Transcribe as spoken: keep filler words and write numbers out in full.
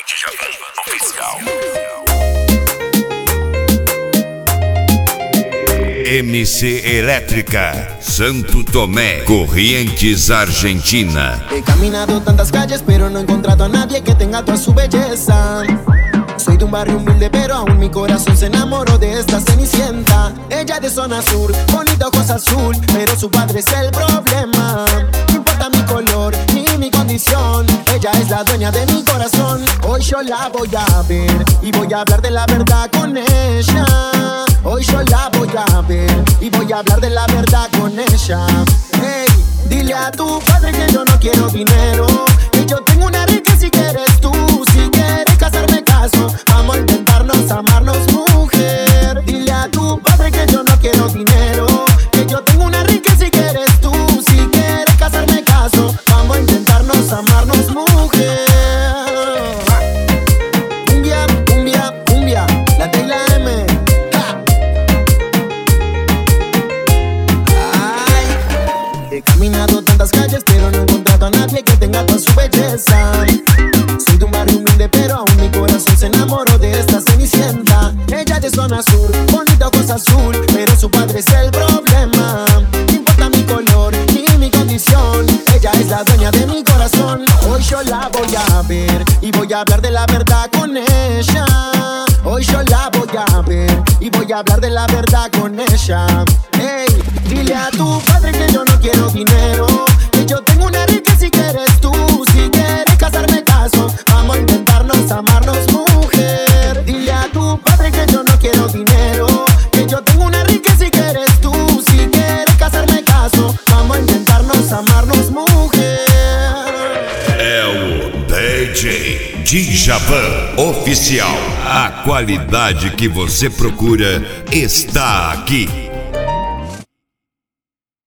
Oficial. M C Elétrica, Santo Tomé, Corrientes, Argentina. He caminado tantas calles, pero no he encontrado a nadie que tenga toda su belleza. Soy de un barrio humilde, pero aún mi corazón se enamoró de esta cenicienta. Ella de zona sur, bonita ojos azul, pero su padre es el problema. No importa mi color ni mi condición, ella es la dueña de mi corazón. Hoy yo la voy a ver y voy a hablar de la verdad con ella. Hoy yo la voy a ver y voy a hablar de la verdad con ella. Hey, dile a tu padre que yo no quiero dinero, que yo tengo una rica si quieres tú. Si quieres casarme caso, vamos a intentarnos, amarnos mujer. Dile a tu padre que yo no quiero dinero, que yo tengo una rica si quieres tú. Si quieres casarme caso, vamos a intentarnos, amarnos mujer. Cumbia, cumbia, cumbia, la T y la M. He caminado tantas calles, pero no he encontrado a nadie que tenga toda su belleza. Soy de un barrio humilde, pero aún mi corazón se enamoró de esta cenicienta. Ella de zona sur, bonita ojos azul, pero su padre es el problema. No importa mi color ni mi condición, ella es la dueña de mi corazón. Hoy yo la voy a ver y voy a hablar de la verdad con ella. Hoy yo la voy a ver y voy a hablar de la verdad con ella. Hey, dile a tu padre que yo no quiero dinero, que yo tengo una rica si quieres tú. Si quieres casarme caso, vamos a intentarnos, amarnos mujer. Dile a tu padre que yo no quiero dinero, que yo tengo una rica si quieres tú. Si quieres casarme caso, vamos a intentarnos, amarnos mujer. É o D J Djavan Oficial. A qualidade que você procura está aqui.